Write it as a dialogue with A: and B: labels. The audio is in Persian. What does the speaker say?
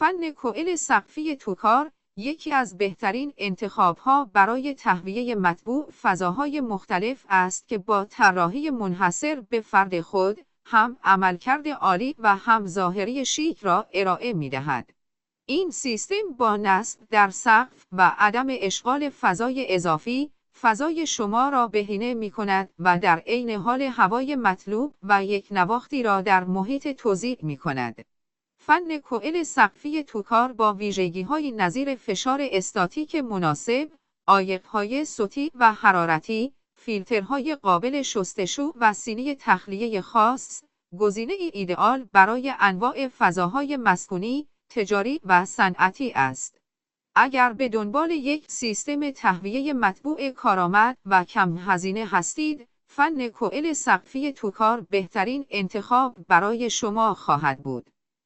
A: فن کوئل سقفی توکار یکی از بهترین انتخاب‌ها برای تهویه مطبوع فضاهای مختلف است که با طراحی منحصر به فرد خود، هم عملکرد عالی و هم ظاهری شیک را ارائه می‌دهد. این سیستم با نصب در سقف و عدم اشغال فضای اضافی، فضای شما را بهینه می‌کند و در عین حال هوای مطلوب و یک نواختی را در محیط توزیع می‌کند. فن کوئل سقفی توکار با ویژگی‌های نظیر فشار استاتیک مناسب، عایق‌های صوتی و حرارتی، فیلترهای قابل شستشو و سینی تخلیه خاص، گزینه ایدئال برای انواع فضاهای مسکونی، تجاری و صنعتی است. اگر به دنبال یک سیستم تهویه مطبوع کارآمد و کم هزینه هستید، فن کوئل سقفی توکار بهترین انتخاب برای شما خواهد بود.